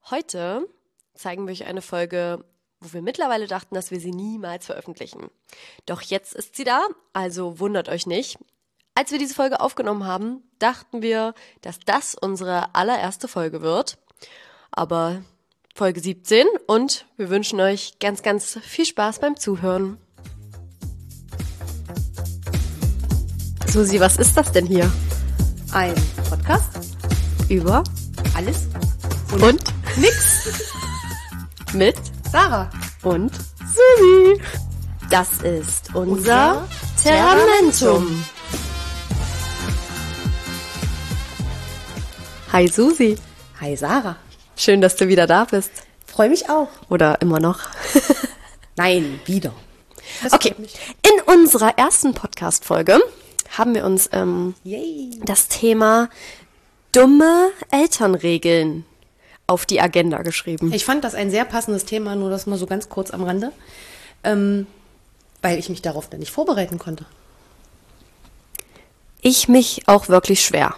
Heute zeigen wir euch eine Folge, wo wir mittlerweile dachten, dass wir sie niemals veröffentlichen. Doch jetzt ist sie da, also wundert euch nicht. Als wir diese Folge aufgenommen haben, dachten wir, dass das unsere allererste Folge wird. Aber Folge 17 und wir wünschen euch ganz, ganz viel Spaß beim Zuhören. Susi, was ist das denn hier? Ein Podcast Über alles und nix mit Sarah und Susi. Das ist unser Terramentum. Hi Susi. Hi Sarah. Schön, dass du wieder da bist. Freue mich auch. Oder immer noch. Nein, wieder. Das Okay, freut mich. in unserer ersten Podcast-Folge haben wir uns Yay. das Thema dumme Elternregeln auf die Agenda geschrieben. Ich fand das ein sehr passendes Thema, nur das mal so ganz kurz am Rande, weil ich mich darauf dann nicht vorbereiten konnte. Ich mich auch wirklich schwer.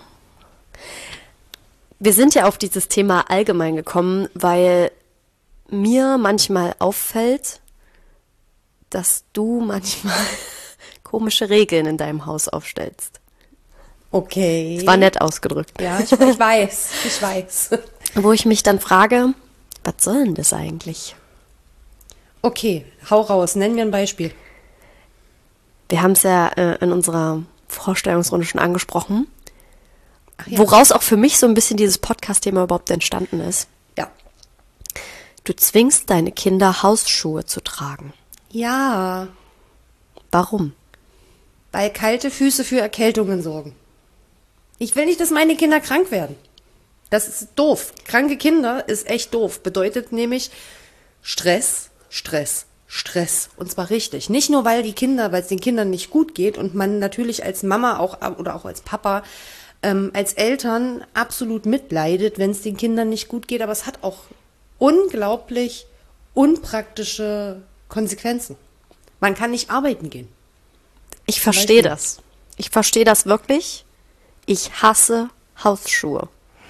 Wir sind ja auf dieses Thema allgemein gekommen, weil mir manchmal auffällt, dass du manchmal komische Regeln in deinem Haus aufstellst. Okay. Das war nett ausgedrückt. Ja, ich weiß. Wo ich mich dann frage, was soll denn das eigentlich? Okay, hau raus, nenn mir ein Beispiel. Wir haben es ja in unserer Vorstellungsrunde schon angesprochen, Ach ja. woraus auch für mich so ein bisschen dieses Podcast-Thema überhaupt entstanden ist. Ja. Du zwingst deine Kinder, Hausschuhe zu tragen. Ja, Warum? weil kalte Füße für Erkältungen sorgen. Ich will nicht, dass meine Kinder krank werden. Das ist doof. Kranke Kinder ist echt doof. Bedeutet nämlich Stress, Stress, Stress. Und zwar richtig. Nicht nur, weil es den Kindern nicht gut geht und man natürlich als Mama auch oder auch als Papa, als Eltern absolut mitleidet, wenn es den Kindern nicht gut geht. Aber es hat auch unglaublich unpraktische Konsequenzen. Man kann nicht arbeiten gehen. Ich verstehe Beispiel. das. Ich verstehe das wirklich. Ich hasse Hausschuhe.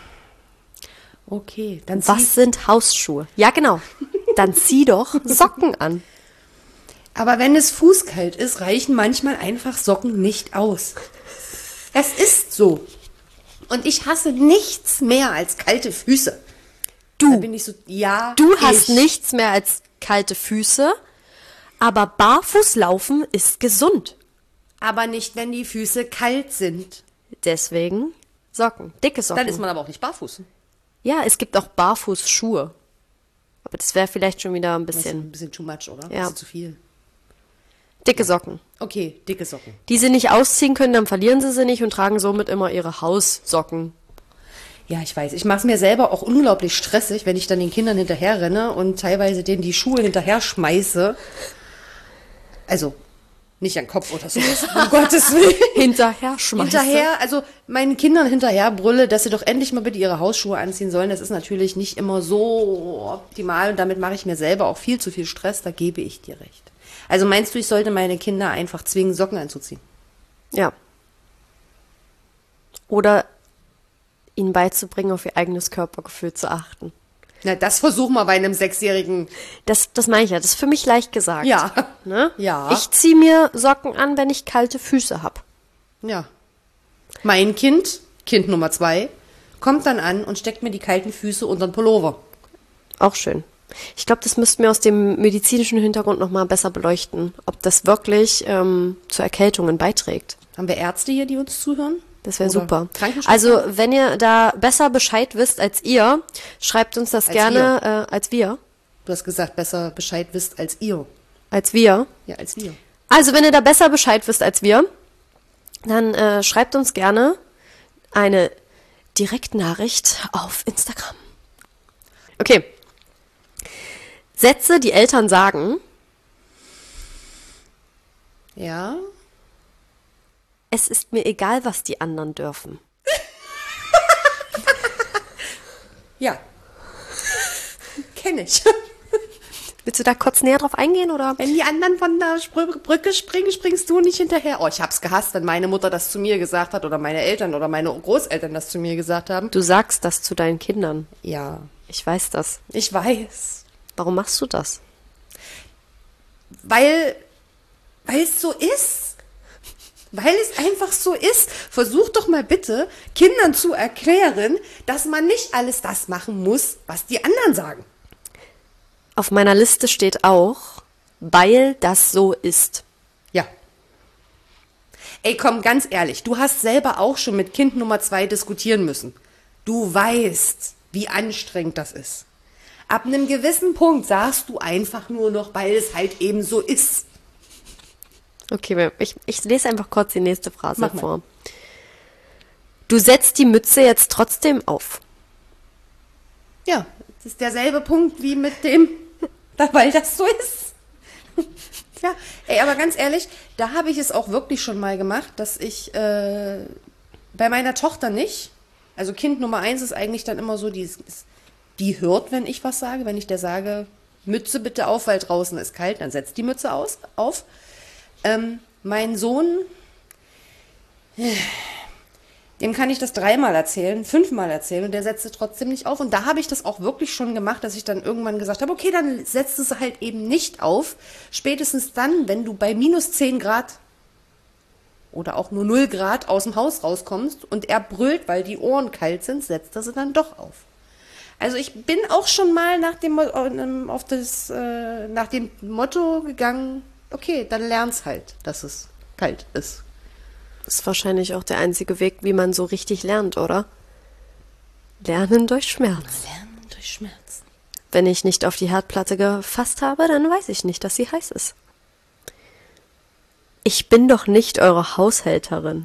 Okay, dann Was sind Hausschuhe? Ja, genau. Dann zieh doch Socken an. Aber wenn es fußkalt ist, reichen manchmal einfach Socken nicht aus. Das ist so. Und ich hasse nichts mehr als kalte Füße. Da bin ich so, ja. Du hast ich. nichts mehr als kalte Füße, aber barfuß laufen ist gesund. Aber nicht, wenn die Füße kalt sind. Deswegen Socken, dicke Socken. Dann ist man aber auch nicht barfuß. Ja, es gibt auch Barfußschuhe. Aber das wäre vielleicht schon wieder ein Das ist bisschen ein bisschen too much, oder? Ja. Das ist zu viel. dicke Socken. Okay, dicke Socken. Die sie nicht ausziehen können, dann verlieren sie nicht und tragen somit immer ihre Haussocken. Ja, ich weiß. Ich mache es mir selber auch unglaublich stressig, wenn ich dann den Kindern hinterher renne und teilweise denen die Schuhe hinterher schmeiße. Also, nicht an den Kopf oder sowas, um Gottes Willen. Hinterher schmeißen. Hinterher, also meinen Kindern hinterher brülle, dass sie doch endlich mal bitte ihre Hausschuhe anziehen sollen. Das ist natürlich nicht immer so optimal und damit mache ich mir selber auch viel zu viel Stress, da gebe ich dir recht. Also meinst du, ich sollte meine Kinder einfach zwingen, Socken anzuziehen? Ja. Oder ihnen beizubringen, auf ihr eigenes Körpergefühl zu achten. Na, das versuch mal bei einem 6-Jährigen. Das meine ich ja. Das ist für mich leicht gesagt. Ja. Ne? Ja. Ich ziehe mir Socken an, wenn ich kalte Füße habe. Ja. Mein Kind Nummer 2, kommt dann an und steckt mir die kalten Füße unter den Pullover. Auch schön. Ich glaube, das müssten wir aus dem medizinischen Hintergrund nochmal besser beleuchten, ob das wirklich zu Erkältungen beiträgt. Haben wir Ärzte hier, die uns zuhören? Das wäre Oder super. Krankenschwestern? Also, wenn ihr da besser Bescheid wisst als ihr, schreibt uns das Als gerne als wir. Du hast gesagt, besser Bescheid wisst als ihr. Als wir. Ja, als wir. Also, wenn ihr da besser Bescheid wisst als wir, dann schreibt uns gerne eine Direktnachricht auf Instagram. Okay. Sätze, die Eltern sagen, Ja. es ist mir egal, was die anderen dürfen. Ja. Kenne ich. Willst du da kurz näher drauf eingehen, oder? Wenn die anderen von der Brücke springen, springst du nicht hinterher. Oh, ich hab's gehasst, wenn meine Mutter das zu mir gesagt hat oder meine Eltern oder meine Großeltern das zu mir gesagt haben. Du sagst das zu deinen Kindern. Ja. Ich weiß das. Ich weiß. Warum machst du das? Weil es so ist. Weil es einfach so ist. Versuch doch mal bitte, Kindern zu erklären, dass man nicht alles das machen muss, was die anderen sagen. Auf meiner Liste steht auch, weil das so ist. Ja. Ey, komm, ganz ehrlich, du hast selber auch schon mit Kind Nummer 2 diskutieren müssen. Du weißt, wie anstrengend das ist. Ab einem gewissen Punkt sagst du einfach nur noch, weil es halt eben so ist. Okay, ich lese einfach kurz die nächste Phrase Mach mal. vor. Du setzt die Mütze jetzt trotzdem auf. Ja, das ist derselbe Punkt wie mit dem, weil das so ist. Ja, ey, aber ganz ehrlich, da habe ich es auch wirklich schon mal gemacht, dass ich bei meiner Tochter nicht, also Kind Nummer 1 ist eigentlich dann immer so, die hört, wenn ich was sage, wenn ich der sage, Mütze bitte auf, weil draußen ist kalt, dann setzt die Mütze auf. Mein Sohn, dem kann ich das 3-mal erzählen, 5-mal erzählen und der setzt es trotzdem nicht auf. Und da habe ich das auch wirklich schon gemacht, dass ich dann irgendwann gesagt habe, okay, dann setzt es halt eben nicht auf. Spätestens dann, wenn du bei minus 10 Grad oder auch nur 0 Grad aus dem Haus rauskommst und er brüllt, weil die Ohren kalt sind, setzt er sie dann doch auf. Also ich bin auch schon mal nach dem Motto gegangen, okay, dann lern's halt, dass es kalt ist. Ist wahrscheinlich auch der einzige Weg, wie man so richtig lernt, oder? Lernen durch Schmerz. Lernen durch Schmerz. Wenn ich nicht auf die Herdplatte gefasst habe, dann weiß ich nicht, dass sie heiß ist. Ich bin doch nicht eure Haushälterin.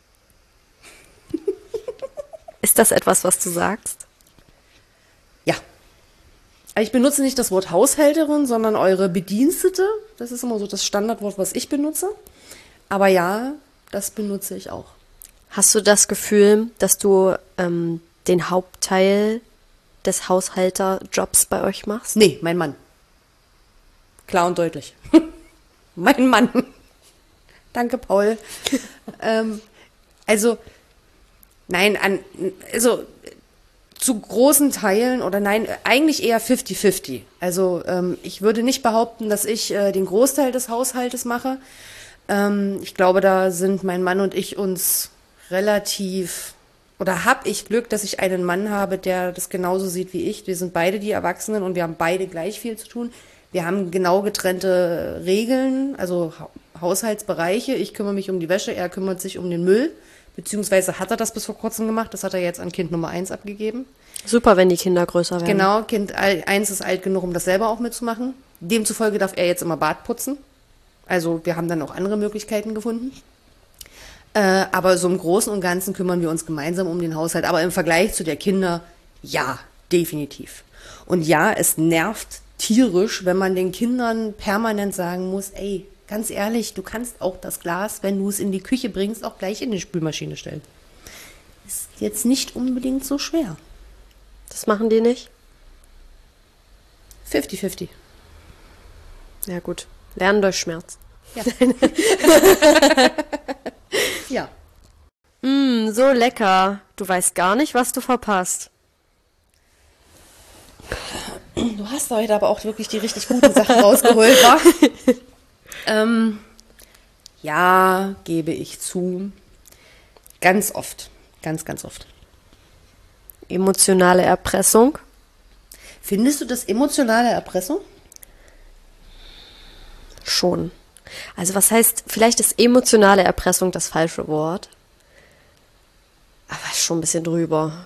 Ist das etwas, was du sagst? Ja. Ich benutze nicht das Wort Haushälterin, sondern eure Bedienstete. Das ist immer so das Standardwort, was ich benutze. Aber ja, das benutze ich auch. Hast du das Gefühl, dass du den Hauptteil des Haushalterjobs bei euch machst? Nee, mein Mann. Klar und deutlich. Mein Mann. Danke, Paul. Zu großen Teilen oder nein, eigentlich eher 50-50. Also ich würde nicht behaupten, dass ich den Großteil des Haushaltes mache. Ich glaube, da sind mein Mann und ich uns relativ, oder habe ich Glück, dass ich einen Mann habe, der das genauso sieht wie ich. Wir sind beide die Erwachsenen und wir haben beide gleich viel zu tun. Wir haben genau getrennte Regeln, also Haushaltsbereiche. Ich kümmere mich um die Wäsche, er kümmert sich um den Müll. Beziehungsweise hat er das bis vor kurzem gemacht. Das hat er jetzt an Kind Nummer 1 abgegeben. Super, wenn die Kinder größer werden. Genau, Kind 1 ist alt genug, um das selber auch mitzumachen. Demzufolge darf er jetzt immer Bad putzen. Also wir haben dann auch andere Möglichkeiten gefunden. Aber so im Großen und Ganzen kümmern wir uns gemeinsam um den Haushalt. Aber im Vergleich zu der Kinder, ja, definitiv. Und ja, es nervt tierisch, wenn man den Kindern permanent sagen muss, ey, ganz ehrlich, du kannst auch das Glas, wenn du es in die Küche bringst, auch gleich in die Spülmaschine stellen. Ist jetzt nicht unbedingt so schwer. Das machen die nicht? 50-50. Ja gut, lernen durch Schmerz. Ja. Ja. So lecker. Du weißt gar nicht, was du verpasst. Du hast heute aber auch wirklich die richtig guten Sachen rausgeholt, wa? Ja, gebe ich zu. Ganz oft. Ganz, ganz oft. Emotionale Erpressung. Findest du das emotionale Erpressung? Schon. Also was heißt, vielleicht ist emotionale Erpressung das falsche Wort. Aber schon ein bisschen drüber.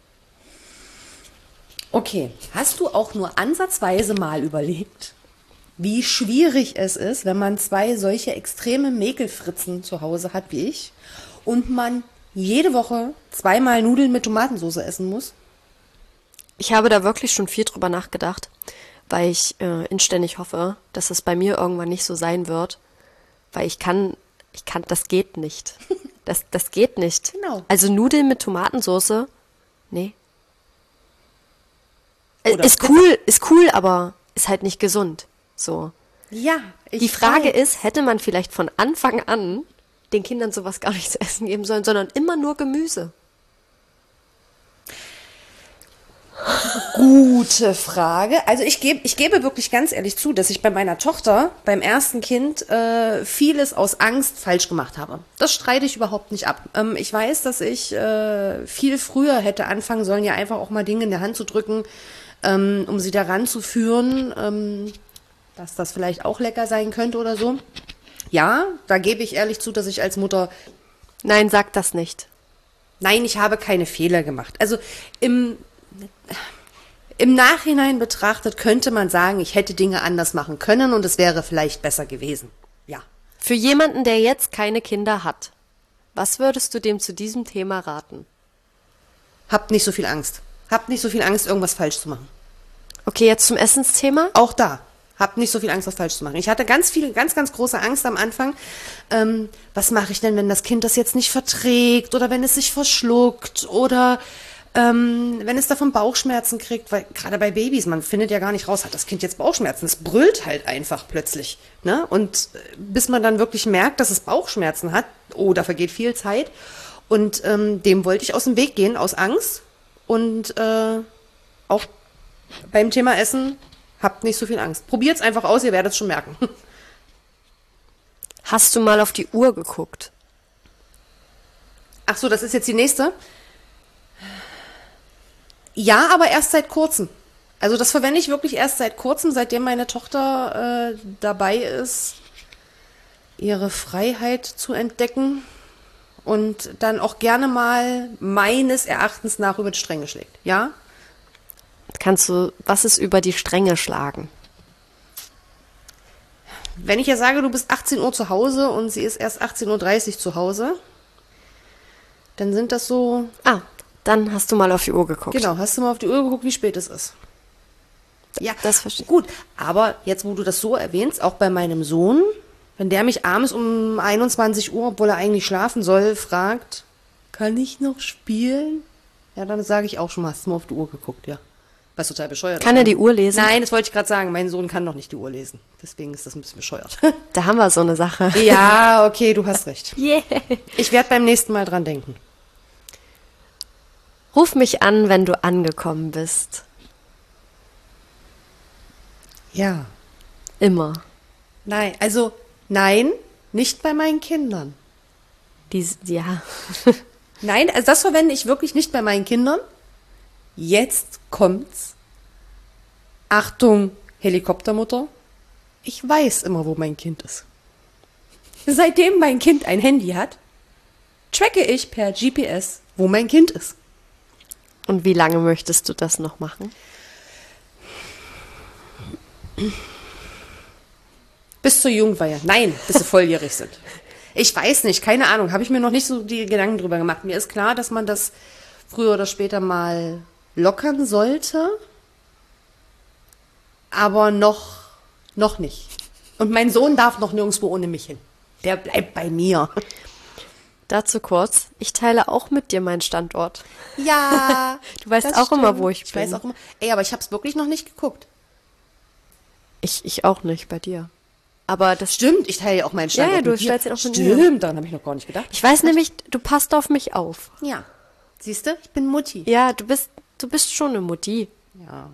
Okay. Hast du auch nur ansatzweise mal überlegt, wie schwierig es ist, wenn man 2 solche extreme Mäkelfritzen zu Hause hat wie ich und man jede Woche 2-mal Nudeln mit Tomatensauce essen muss? Ich habe da wirklich schon viel drüber nachgedacht, weil ich inständig hoffe, dass es bei mir irgendwann nicht so sein wird, weil das geht nicht. Das geht nicht. Genau. Also Nudeln mit Tomatensauce, nee. Oder Ist cool, aber ist halt nicht gesund. So. Ja, Die Frage ist, hätte man vielleicht von Anfang an den Kindern sowas gar nicht zu essen geben sollen, sondern immer nur Gemüse? Gute Frage. Also ich gebe wirklich ganz ehrlich zu, dass ich bei meiner Tochter, beim ersten Kind, vieles aus Angst falsch gemacht habe. Das streite ich überhaupt nicht ab. Ich weiß, dass ich viel früher hätte anfangen sollen, ja einfach auch mal Dinge in der Hand zu drücken, um sie daran zu führen, dass das vielleicht auch lecker sein könnte oder so. Ja, da gebe ich ehrlich zu, dass ich als Mutter... Nein, sag das nicht. Nein, ich habe keine Fehler gemacht. Also im Nachhinein betrachtet könnte man sagen, ich hätte Dinge anders machen können und es wäre vielleicht besser gewesen. Ja. Für jemanden, der jetzt keine Kinder hat, was würdest du dem zu diesem Thema raten? Habt nicht so viel Angst. Habt nicht so viel Angst, irgendwas falsch zu machen. Okay, jetzt zum Essensthema. Auch da. Habt nicht so viel Angst, was falsch zu machen. Ich hatte ganz große Angst am Anfang. Was mache ich denn, wenn das Kind das jetzt nicht verträgt oder wenn es sich verschluckt oder wenn es davon Bauchschmerzen kriegt, weil gerade bei Babys, man findet ja gar nicht raus, hat das Kind jetzt Bauchschmerzen? Es brüllt halt einfach plötzlich. Ne? Und bis man dann wirklich merkt, dass es Bauchschmerzen hat, oh, da vergeht viel Zeit. Und dem wollte ich aus dem Weg gehen, aus Angst. Und auch beim Thema Essen, habt nicht so viel Angst. Probiert's einfach aus, ihr werdet es schon merken. Hast du mal auf die Uhr geguckt? Ach so, das ist jetzt die nächste? Ja, aber erst seit kurzem. Also das verwende ich wirklich erst seit kurzem, seitdem meine Tochter dabei ist, ihre Freiheit zu entdecken und dann auch gerne mal meines Erachtens nach über die Stränge schlägt. Ja? Was ist über die Stränge schlagen? Wenn ich ja sage, du bist 18 Uhr zu Hause und sie ist erst 18:30 Uhr zu Hause, dann sind das so... Dann hast du mal auf die Uhr geguckt. Genau, hast du mal auf die Uhr geguckt, wie spät es ist. Ja, das verstehe ich. Gut, aber jetzt, wo du das so erwähnst, auch bei meinem Sohn, wenn der mich abends um 21 Uhr, obwohl er eigentlich schlafen soll, fragt, kann ich noch spielen? Ja, dann sage ich auch schon mal, hast du mal auf die Uhr geguckt, ja. Was total bescheuert ist. Kann er die Uhr lesen? Nein, das wollte ich gerade sagen, mein Sohn kann noch nicht die Uhr lesen. Deswegen ist das ein bisschen bescheuert. Da haben wir so eine Sache. Ja, okay, du hast recht. Yeah. Ich werde beim nächsten Mal dran denken. Ruf mich an, wenn du angekommen bist. Ja. Immer. Nein, nicht bei meinen Kindern. Ja. Nein, also das verwende ich wirklich nicht bei meinen Kindern. Jetzt kommt's. Achtung, Helikoptermutter. Ich weiß immer, wo mein Kind ist. Seitdem mein Kind ein Handy hat, tracke ich per GPS, wo mein Kind ist. Und wie lange möchtest du das noch machen? Bis zur Jugendweihe. Nein, bis sie volljährig sind. Ich weiß nicht, keine Ahnung, habe ich mir noch nicht so die Gedanken drüber gemacht. Mir ist klar, dass man das früher oder später mal lockern sollte, aber noch nicht. Und mein Sohn darf noch nirgendwo ohne mich hin. Der bleibt bei mir. Dazu kurz, ich teile auch mit dir meinen Standort. Ja. Du weißt auch immer, wo ich bin. Ich weiß auch immer. Ey, aber ich habe es wirklich noch nicht geguckt. Ich auch nicht bei dir. Aber das Stimmt, ich teile ja auch meinen Standort. Ja, du mit dir. stellst ihn auch mit mir. Stimmt, daran habe ich noch gar nicht gedacht. Ich weiß nämlich, du passt auf mich auf. Ja. Siehst du, ich bin Mutti. Ja, du bist schon eine Mutti. Ja.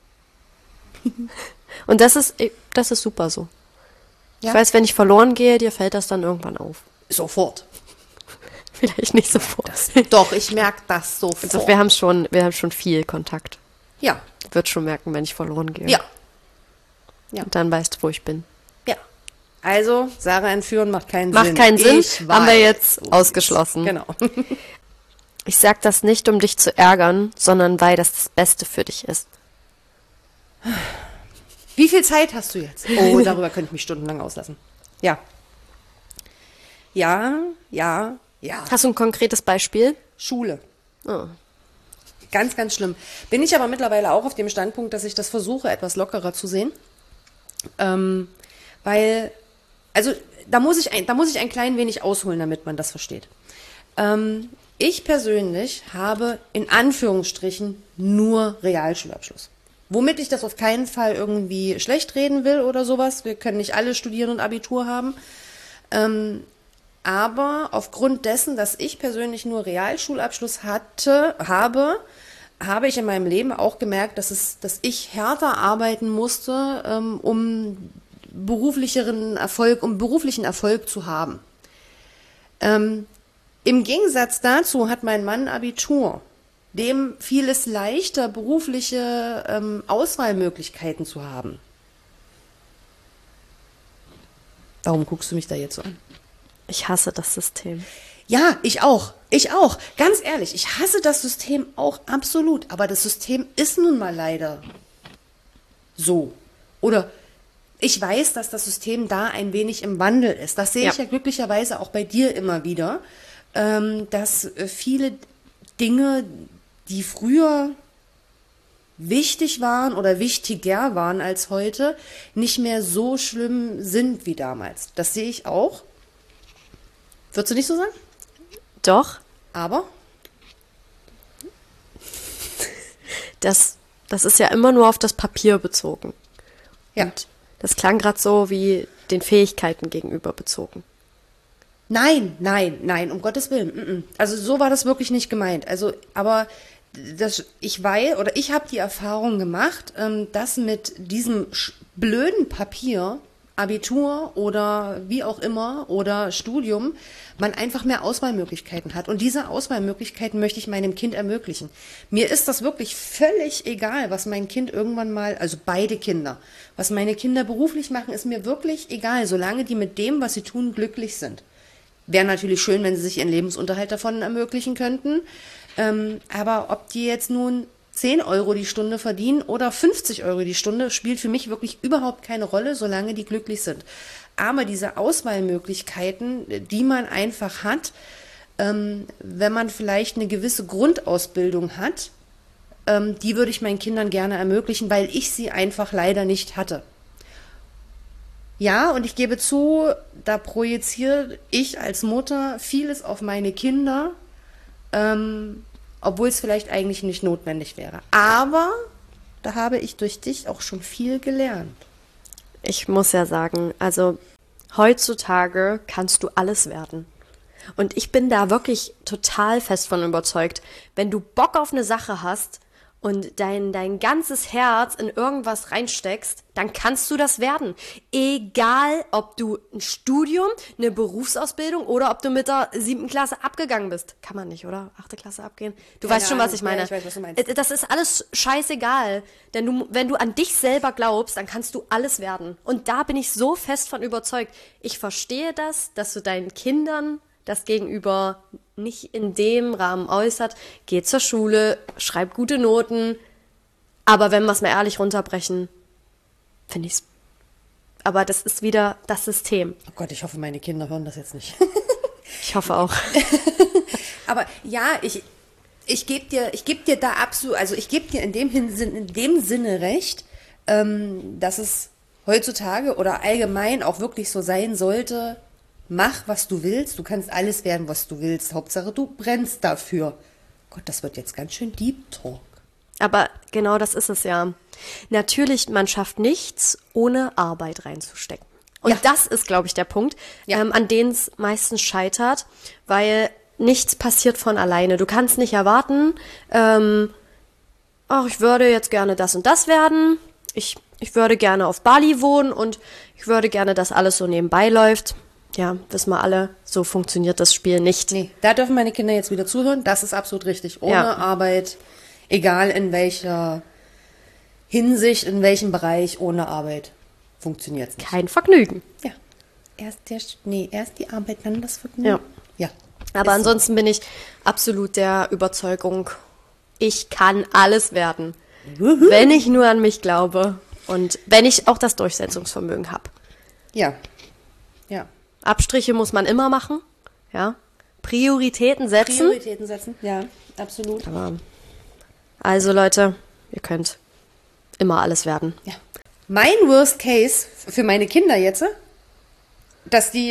Und das ist super so. Ja. Ich weiß, wenn ich verloren gehe, dir fällt das dann irgendwann auf. Sofort. Vielleicht nicht sofort. Doch, ich merke das sofort. Also wir haben schon viel Kontakt. Ja. Wird schon merken, wenn ich verloren gehe. Ja. Und dann weißt du, wo ich bin. Ja. Also, Sarah entführen macht keinen Sinn. Macht keinen Sinn, Ich haben wir weiß. jetzt ausgeschlossen. Genau. Ich sag das nicht, um dich zu ärgern, sondern weil das Beste für dich ist. Wie viel Zeit hast du jetzt? Oh, darüber könnte ich mich stundenlang auslassen. Ja. Ja. Hast du ein konkretes Beispiel? Schule. Oh. Ganz, ganz schlimm. Bin ich aber mittlerweile auch auf dem Standpunkt, dass ich das versuche, etwas lockerer zu sehen. Weil, also da muss ich ein klein wenig ausholen, damit man das versteht. Ich persönlich habe in Anführungsstrichen nur Realschulabschluss. Womit ich das auf keinen Fall irgendwie schlecht reden will oder sowas. Wir können nicht alle studieren und Abitur haben. Aber aufgrund dessen, dass ich persönlich nur Realschulabschluss habe, habe ich in meinem Leben auch gemerkt, dass ich härter arbeiten musste, um beruflichen Erfolg zu haben. Im Gegensatz dazu hat mein Mann Abitur. Dem fiel es leichter, berufliche Auswahlmöglichkeiten zu haben. Warum guckst du mich da jetzt so an? Ich hasse das System. Ja, ich auch. Ich auch. Ganz ehrlich, ich hasse das System auch absolut. Aber das System ist nun mal leider so. Oder ich weiß, dass das System da ein wenig im Wandel ist. Das sehe ich ja glücklicherweise auch bei dir immer wieder, dass viele Dinge, die früher wichtig waren oder wichtiger waren als heute, nicht mehr so schlimm sind wie damals. Das sehe ich auch. Würdest du nicht so sagen? Doch. Aber? Das ist ja immer nur auf das Papier bezogen. Ja. Und das klang gerade so wie den Fähigkeiten gegenüber bezogen. Nein, um Gottes Willen. Also so war das wirklich nicht gemeint. Also, aber ich habe die Erfahrung gemacht, dass mit diesem blöden Papier, Abitur oder wie auch immer oder Studium, man einfach mehr Auswahlmöglichkeiten hat. Und diese Auswahlmöglichkeiten möchte ich meinem Kind ermöglichen. Mir ist das wirklich völlig egal, was mein Kind irgendwann mal, also beide Kinder, was meine Kinder beruflich machen, ist mir wirklich egal, solange die mit dem, was sie tun, glücklich sind. Wäre natürlich schön, wenn sie sich ihren Lebensunterhalt davon ermöglichen könnten. Aber ob die jetzt nun 10 Euro die Stunde verdienen oder 50 Euro die Stunde, spielt für mich wirklich überhaupt keine Rolle, solange die glücklich sind. Aber diese Auswahlmöglichkeiten, die man einfach hat, wenn man vielleicht eine gewisse Grundausbildung hat, die würde ich meinen Kindern gerne ermöglichen, weil ich sie einfach leider nicht hatte. Ja, und ich gebe zu, da projiziere ich als Mutter vieles auf meine Kinder, obwohl es vielleicht eigentlich nicht notwendig wäre. Aber da habe ich durch dich auch schon viel gelernt. Ich muss ja sagen, also heutzutage kannst du alles werden. Und ich bin da wirklich total fest von überzeugt, wenn du Bock auf eine Sache hast und dein ganzes Herz in irgendwas reinsteckst, dann kannst du das werden. Egal, ob du ein Studium, eine Berufsausbildung oder ob du mit der 7. Klasse abgegangen bist. Kann man nicht, oder? 8. Klasse abgehen? Du weißt schon, was ich meine. Ja, ich weiß, was du meinst. Das ist alles scheißegal. Denn wenn du an dich selber glaubst, dann kannst du alles werden. Und da bin ich so fest von überzeugt. Ich verstehe das, dass du deinen Kindern das Gegenüber nicht in dem Rahmen äußert. Geh zur Schule, schreib gute Noten. Aber wenn wir es mal ehrlich runterbrechen, finde ich es. Aber das ist wieder das System. Oh Gott, ich hoffe, meine Kinder hören das jetzt nicht. Ich hoffe auch. Aber ja, ich gebe dir da absolut, also ich gebe dir in dem Sinne recht, dass es heutzutage oder allgemein auch wirklich so sein sollte, mach, was du willst, du kannst alles werden, was du willst, Hauptsache du brennst dafür. Gott, das wird jetzt ganz schön Deep Talk. Aber genau das ist es ja. Natürlich, man schafft nichts, ohne Arbeit reinzustecken. Und das ist, glaube ich, der Punkt, an dem es meistens scheitert, weil nichts passiert von alleine. Du kannst nicht erwarten, ich würde jetzt gerne das und das werden, ich würde gerne auf Bali wohnen und ich würde gerne, dass alles so nebenbei läuft. Ja, wissen wir alle, so funktioniert das Spiel nicht. Nee, da dürfen meine Kinder jetzt wieder zuhören, das ist absolut richtig. Ohne Arbeit, egal in welcher Hinsicht, in welchem Bereich, ohne Arbeit funktioniert es nicht. Kein Vergnügen. Ja. Erst die Arbeit, dann das Vergnügen. Ja. Aber ansonsten bin ich absolut der Überzeugung, ich kann alles werden, wenn ich nur an mich glaube und wenn ich auch das Durchsetzungsvermögen habe. Ja. Abstriche muss man immer machen, ja. Prioritäten setzen, ja, absolut. Aber also Leute, ihr könnt immer alles werden. Ja. Mein Worst Case für meine Kinder jetzt, dass die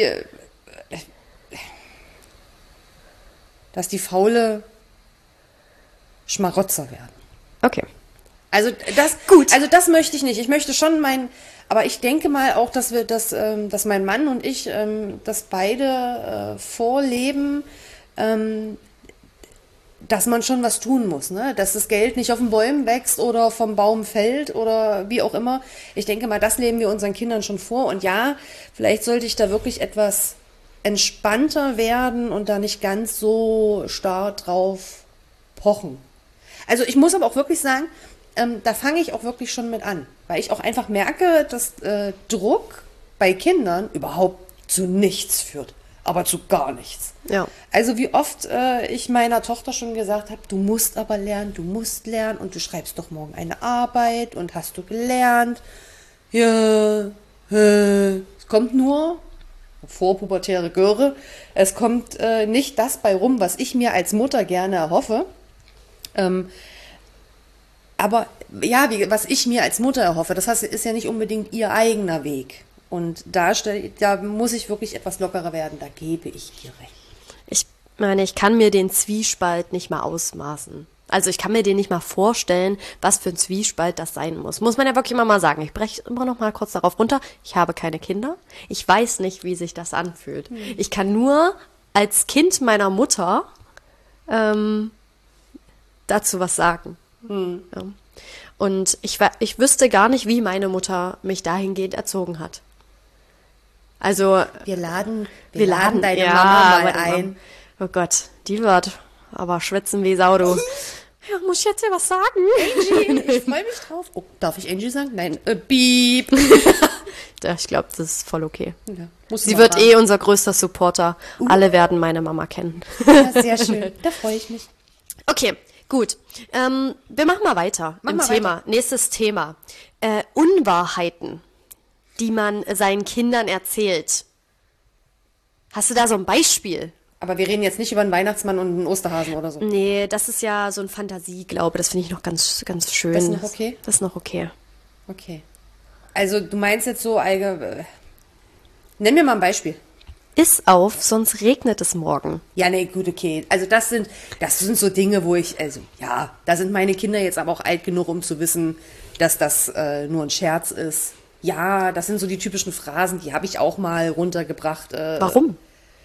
faule Schmarotzer werden. Okay. Also das möchte ich nicht. Ich möchte schon aber ich denke mal auch, dass mein Mann und ich das beide vorleben, dass man schon was tun muss, ne? Dass das Geld nicht auf den Bäumen wächst oder vom Baum fällt oder wie auch immer. Ich denke mal, das leben wir unseren Kindern schon vor. Und ja, vielleicht sollte ich da wirklich etwas entspannter werden und da nicht ganz so starr drauf pochen. Also ich muss aber auch wirklich sagen, da fange ich auch wirklich schon mit an, weil ich auch einfach merke, dass Druck bei Kindern überhaupt zu nichts führt, aber zu gar nichts. Ja. Also wie oft ich meiner Tochter schon gesagt habe, du musst aber lernen, du musst lernen und du schreibst doch morgen eine Arbeit und hast du gelernt? Ja, es kommt nur vorpubertäre Göre, es kommt nicht das bei rum, was ich mir als Mutter gerne erhoffe. Aber ja, was ich mir als Mutter erhoffe, das heißt, ist ja nicht unbedingt ihr eigener Weg. Und da muss ich wirklich etwas lockerer werden, da gebe ich dir recht. Ich meine, ich kann mir den Zwiespalt nicht mal ausmaßen. Also ich kann mir den nicht mal vorstellen, was für ein Zwiespalt das sein muss. Muss man ja wirklich immer mal sagen. Ich breche immer noch mal kurz darauf runter. Ich habe keine Kinder. Ich weiß nicht, wie sich das anfühlt. Ich kann nur als Kind meiner Mutter dazu was sagen. Ja. Und ich wüsste gar nicht, wie meine Mutter mich dahingehend erzogen hat. Also wir laden deine Mama mal ein. Oh Gott, die wird aber schwitzen wie Sau, du. Ja, muss ich jetzt hier was sagen? Angie, ich freue mich drauf. Oh, darf ich Angie sagen? Nein, Beep. Ja, ich glaube, das ist voll okay. Ja, Sie wird unser größter Supporter. Alle werden meine Mama kennen. Ja, sehr schön, da freue ich mich. Okay, gut. Wir machen mal weiter im Thema. Nächstes Thema. Unwahrheiten, die man seinen Kindern erzählt. Hast du da so ein Beispiel? Aber wir reden jetzt nicht über einen Weihnachtsmann und einen Osterhasen oder so. Nee, das ist ja so ein Fantasieglaube. Das finde ich noch ganz, ganz schön. Das ist noch okay? Das ist noch okay. Okay. Also du meinst jetzt so nenn mir mal ein Beispiel. Iss auf, sonst regnet es morgen. Ja, nee, gut, okay. Also das sind so Dinge, da sind meine Kinder jetzt aber auch alt genug, um zu wissen, dass das nur ein Scherz ist. Ja, das sind so die typischen Phrasen, die habe ich auch mal runtergebracht. Warum?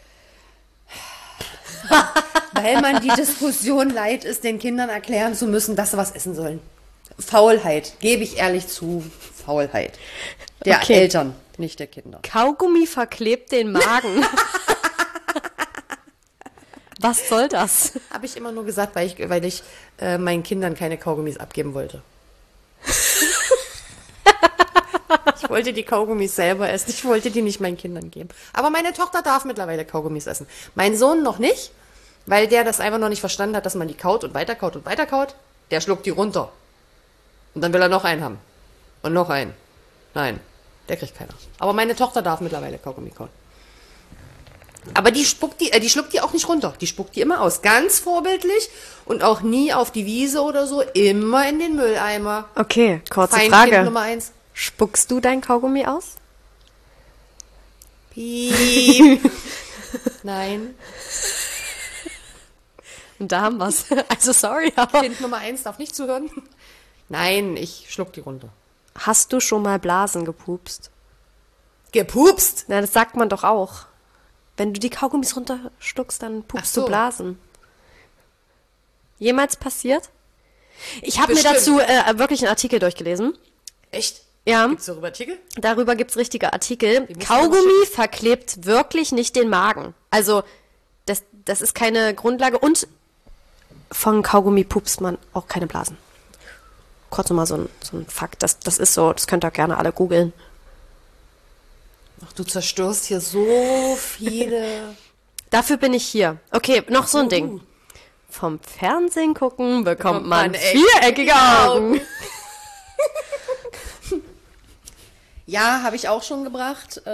Weil man die Diskussion leid ist, den Kindern erklären zu müssen, dass sie was essen sollen. Faulheit, gebe ich ehrlich zu, Faulheit. Der Eltern, nicht der Kinder. Kaugummi verklebt den Magen. Was soll das? Habe ich immer nur gesagt, weil ich meinen Kindern keine Kaugummis abgeben wollte. Ich wollte die Kaugummis selber essen. Ich wollte die nicht meinen Kindern geben. Aber meine Tochter darf mittlerweile Kaugummis essen. Mein Sohn noch nicht, weil der das einfach noch nicht verstanden hat, dass man die kaut und weiterkaut und weiterkaut. Der schluckt die runter. Und dann will er noch einen haben. Und noch einen. Nein, der kriegt keiner. Aber meine Tochter darf mittlerweile Kaugummi kauen. Aber die schluckt die auch nicht runter. Die spuckt die immer aus. Ganz vorbildlich und auch nie auf die Wiese oder so. Immer in den Mülleimer. Okay, kurze Feinkind Frage. Nummer 1. Spuckst du dein Kaugummi aus? Piep. Nein. Und da haben wir's. Also sorry, aber... Kind Nummer 1 darf nicht zuhören. Nein, ich schluck die runter. Hast du schon mal Blasen gepupst? Gepupst? Na, das sagt man doch auch. Wenn du die Kaugummis runterschluckst, dann pupst du Blasen. Jemals passiert? Ich habe mir dazu wirklich einen Artikel durchgelesen. Echt? Ja. Gibt's darüber Artikel? Darüber gibt's richtige Artikel. Kaugummi verklebt wirklich nicht den Magen. Also, das ist keine Grundlage. Und von Kaugummi pupst man auch keine Blasen. Kurz nochmal so ein Fakt. Das ist so, das könnt ihr auch gerne alle googeln. Ach, du zerstörst hier so viele... Dafür bin ich hier. Okay, noch so ein Ding. Vom Fernsehen gucken bekommt man viereckige Augen. Ja, habe ich auch schon gebracht.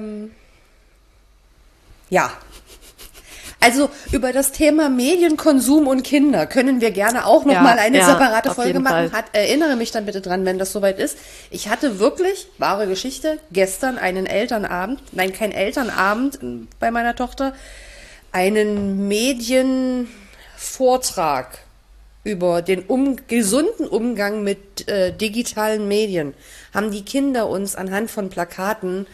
Ja. Also über das Thema Medienkonsum und Kinder können wir gerne auch noch mal eine separate Folge machen. Erinnere mich dann bitte dran, wenn das soweit ist. Ich hatte wirklich, wahre Geschichte, gestern kein Elternabend bei meiner Tochter, einen Medienvortrag über den gesunden Umgang mit digitalen Medien. Haben die Kinder uns anhand von Plakaten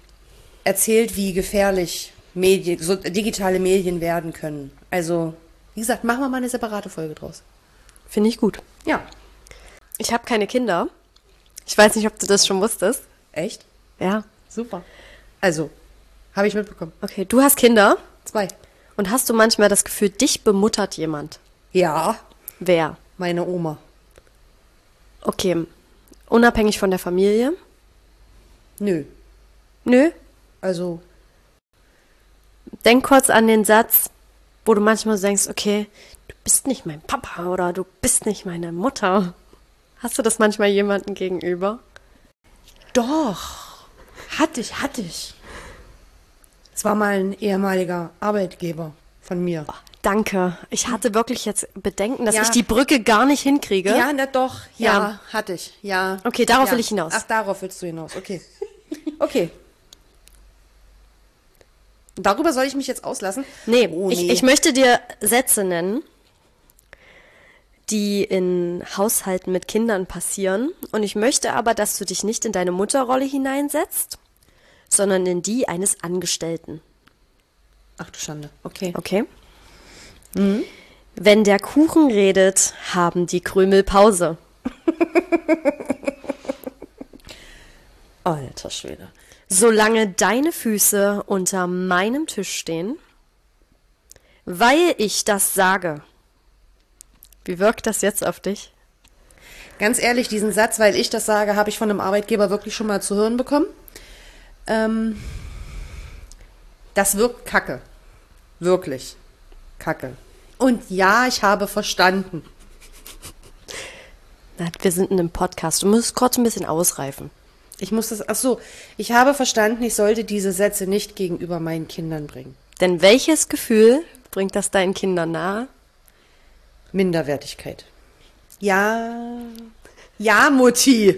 erzählt, wie gefährlich digitale Medien werden können. Also Wie gesagt, machen wir mal eine separate Folge draus. Finde ich gut. Ja. Ich habe keine Kinder. Ich weiß nicht, ob du das schon wusstest. Echt? Ja. Super. Also, habe ich mitbekommen. Okay, du hast Kinder 2. und hast du manchmal das Gefühl, dich bemuttert jemand? Ja. Wer? Meine Oma. Okay, unabhängig von der Familie? Nö. Nö. Also, Denk kurz an den Satz, wo du manchmal so denkst, okay, du bist nicht mein Papa oder du bist nicht meine Mutter. Hast du das manchmal jemandem gegenüber? doch. Hatte ich. Es war mal ein ehemaliger Arbeitgeber von mir. Danke. Ich hatte wirklich jetzt Bedenken, dass Ja. ich die Brücke gar nicht hinkriege. Ja, na doch. Ja, Ja. hatte ich. Ja. Okay, darauf ja. will ich hinaus. Ach, darauf willst du hinaus. Okay. Okay. Darüber soll ich mich jetzt auslassen? Nee, Oh, Ich möchte dir Sätze nennen, die in Haushalten mit Kindern passieren. Und ich möchte aber, dass du dich nicht in deine Mutterrolle hineinsetzt, sondern in die eines Angestellten. Ach du Schande. Okay. Okay? Wenn der Kuchen redet, haben die Krümel Pause. Alter Schwede. Solange deine Füße unter meinem Tisch stehen, weil ich das sage. Wie wirkt das jetzt auf dich? Ganz ehrlich, diesen Satz, weil ich das sage, habe ich von einem Arbeitgeber wirklich schon mal zu hören bekommen. Das wirkt kacke. Wirklich. Kacke. Und ja, ich habe verstanden. Na, wir sind in einem Podcast. Du musst kurz ein bisschen ausreifen. Ich habe verstanden, ich sollte diese Sätze nicht gegenüber meinen Kindern bringen. Denn welches Gefühl bringt das deinen Kindern nahe? Minderwertigkeit. Ja. Ja, Mutti.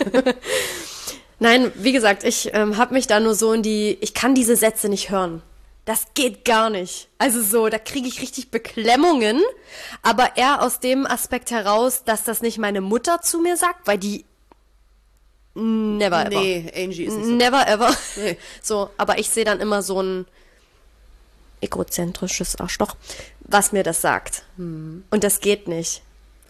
Nein, wie gesagt, ich habe mich da nur so ich kann diese Sätze nicht hören. Das geht gar nicht. Also so, da kriege ich richtig Beklemmungen, aber eher aus dem Aspekt heraus, dass das nicht meine Mutter zu mir sagt, weil die never ever. Nee, Angie ist nicht so. Never ever. Nee. So, aber ich sehe dann immer so ein egozentrisches Arschloch, was mir das sagt. Und das geht nicht.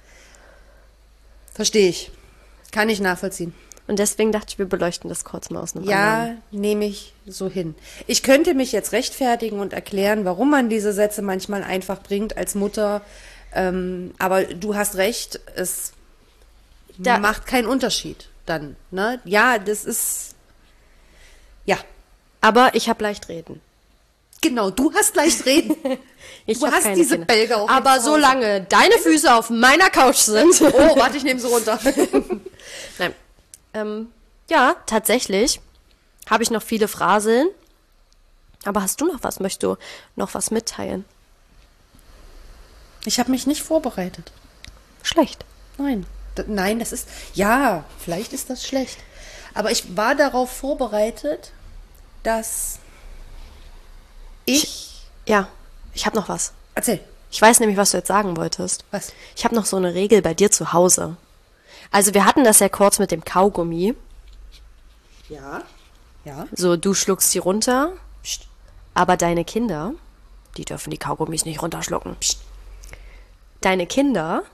Verstehe ich. Kann ich nachvollziehen. Und deswegen dachte ich, wir beleuchten das kurz mal aus einem Ja, anderen. nehme ich so hin. Ich könnte mich jetzt rechtfertigen und erklären, warum man diese Sätze manchmal einfach bringt als Mutter. Aber du hast recht, es Da- macht keinen Unterschied dann. Ne? Ja, das ist... Ja, Aber ich habe leicht reden. genau, du hast leicht reden. Ich Du hab hast keine diese Kinder. Bälge auch Aber nicht zu Hause. solange deine Füße auf meiner Couch sind. Oh, warte, ich nehme sie runter. Nein. Ja, tatsächlich habe ich noch viele Phraseln. Aber hast du noch was? Möchtest du noch was mitteilen? Ich habe mich nicht vorbereitet. Schlecht. Nein. Nein, das ist... Ja, vielleicht ist das schlecht. Aber ich war darauf vorbereitet, dass ich... Ja, ich habe noch was. Erzähl. Ich weiß nämlich, was du jetzt sagen wolltest. Was? Ich habe noch so eine Regel bei dir zu Hause. Also wir hatten das ja kurz mit dem Kaugummi. Ja. Ja. So, du schluckst die runter, aber deine Kinder, die dürfen die Kaugummis nicht runterschlucken. Deine Kinder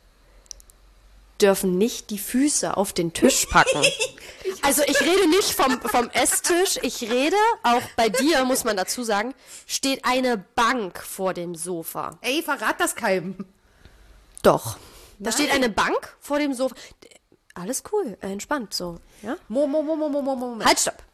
dürfen nicht die Füße auf den Tisch packen. Also ich rede nicht vom Esstisch, ich rede, auch bei dir, muss man dazu sagen, steht eine Bank vor dem Sofa. Ey, verrat das keinem. Doch. Da Nein. steht eine Bank vor dem Sofa. Alles cool, entspannt so, ja? Moment. Halt, stopp.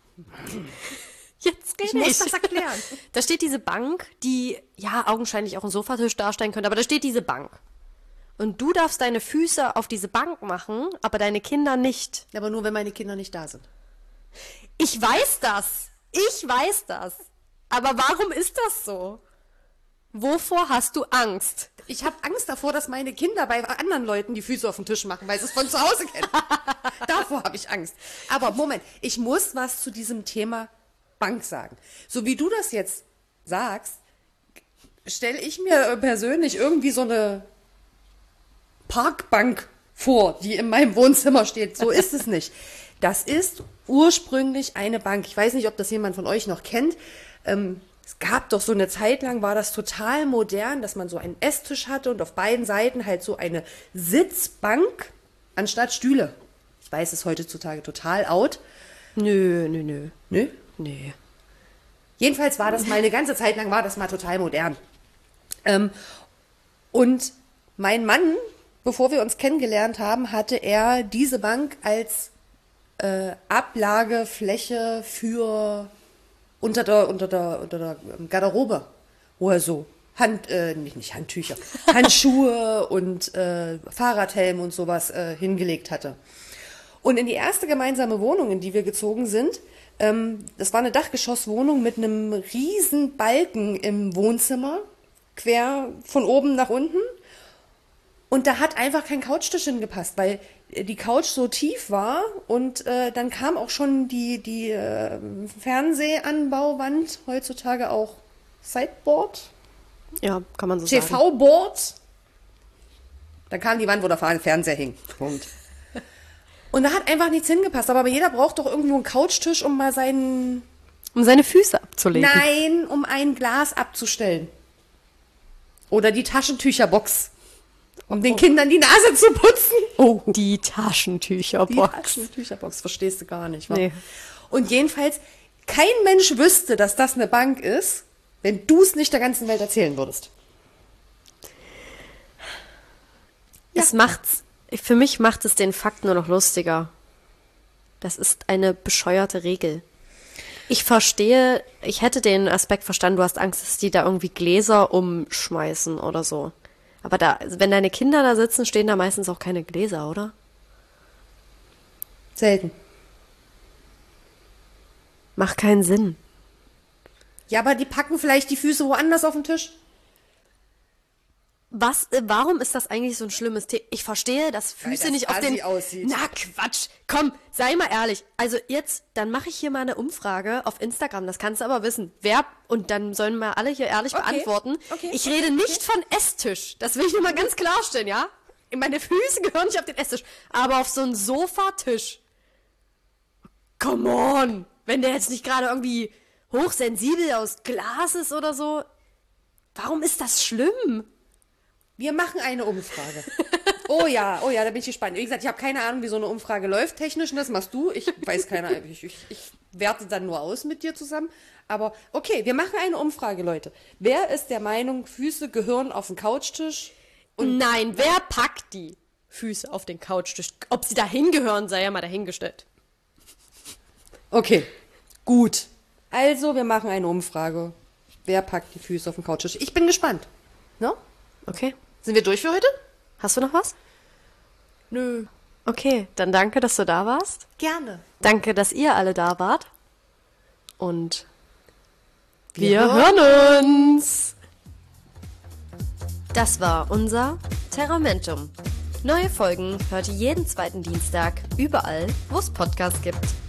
Jetzt Ich rede muss das erklären. Da steht diese Bank, die ja augenscheinlich auch ein Sofatisch darstellen könnte, aber da steht diese Bank. Und du darfst deine Füße auf diese Bank machen, aber deine Kinder nicht. Aber nur, wenn meine Kinder nicht da sind. Ich weiß das. Ich weiß das. Aber warum ist das so? Wovor hast du Angst? Ich habe Angst davor, dass meine Kinder bei anderen Leuten die Füße auf den Tisch machen, weil sie es von zu Hause kennen. Davor habe ich Angst. Aber Moment, ich muss was zu diesem Thema Bank sagen. So wie du das jetzt sagst, stelle ich mir persönlich irgendwie so eine Parkbank vor, die in meinem Wohnzimmer steht. So ist es nicht. Das ist ursprünglich eine Bank. Ich weiß nicht, ob das jemand von euch noch kennt. Es gab doch so eine Zeit lang, war das total modern, dass man so einen Esstisch hatte und auf beiden Seiten halt so eine Sitzbank anstatt Stühle. Ich weiß, es ist heutzutage total out. Nö. Nö? Nö. Jedenfalls war das mal, eine ganze Zeit lang war das mal total modern. Und mein Mann, bevor wir uns kennengelernt haben, hatte er diese Bank als Ablagefläche für unter der Garderobe, wo er so nicht Handtücher, Handschuhe und Fahrradhelm und sowas hingelegt hatte. Und in die erste gemeinsame Wohnung, in die wir gezogen sind, das war eine Dachgeschosswohnung mit einem riesen Balken im Wohnzimmer, quer von oben nach unten. Und da hat einfach kein Couchtisch hingepasst, weil die Couch so tief war und dann kam auch schon die Fernsehanbauwand, heutzutage auch Sideboard, Ja, kann man so sagen. TV-Board. Dann kam die Wand, wo der Fernseher hing. Punkt. Und da hat einfach nichts hingepasst. Aber jeder braucht doch irgendwo einen Couchtisch, um mal seinen... Um seine Füße abzulegen. Nein, um ein Glas abzustellen. Oder die Taschentücherbox. Um den Kindern die Nase zu putzen. Oh, die Taschentücherbox. Die Taschentücherbox, verstehst du gar nicht, wa? Nee. Und jedenfalls, kein Mensch wüsste, dass das eine Bank ist, wenn du es nicht der ganzen Welt erzählen würdest. Für mich macht es den Fakt nur noch lustiger. Das ist eine bescheuerte Regel. Ich hätte den Aspekt verstanden, du hast Angst, dass die da irgendwie Gläser umschmeißen oder so. Aber wenn deine Kinder da sitzen, stehen da meistens auch keine Gläser, oder? Selten. Macht keinen Sinn. Ja, aber die packen vielleicht die Füße woanders auf den Tisch. Warum ist das eigentlich so ein schlimmes Thema? Ich verstehe, dass Füße das nicht auf assi den... aussieht. Na Quatsch, komm, sei mal ehrlich. Also jetzt, dann mache ich hier mal eine Umfrage auf Instagram, das kannst du aber wissen. Und dann sollen wir alle hier ehrlich beantworten. Okay. Ich rede nicht von Esstisch, das will ich nur mal ganz klarstellen, ja? Meine Füße gehören nicht auf den Esstisch, aber auf so einen Sofatisch. Come on, wenn der jetzt nicht gerade irgendwie hochsensibel aus Glas ist oder so. Warum ist das schlimm? Wir machen eine Umfrage. Oh ja, da bin ich gespannt. Wie gesagt, ich habe keine Ahnung, wie so eine Umfrage läuft technisch. Und das machst du. Ich weiß keine Ahnung. Ich werte dann nur aus mit dir zusammen. Aber okay, wir machen eine Umfrage, Leute. Wer ist der Meinung, Füße gehören auf den Couchtisch? Nein, wer packt die Füße auf den Couchtisch? Ob sie da hingehören, sei ja mal dahingestellt. Okay, gut. Also, wir machen eine Umfrage. Wer packt die Füße auf den Couchtisch? Ich bin gespannt. No? Okay. Sind wir durch für heute? Hast du noch was? Nö. Okay, dann danke, dass du da warst. Gerne. Danke, dass ihr alle da wart. Und wir hören uns. Das war unser Terramentum. Neue Folgen hört ihr jeden zweiten Dienstag überall, wo es Podcasts gibt.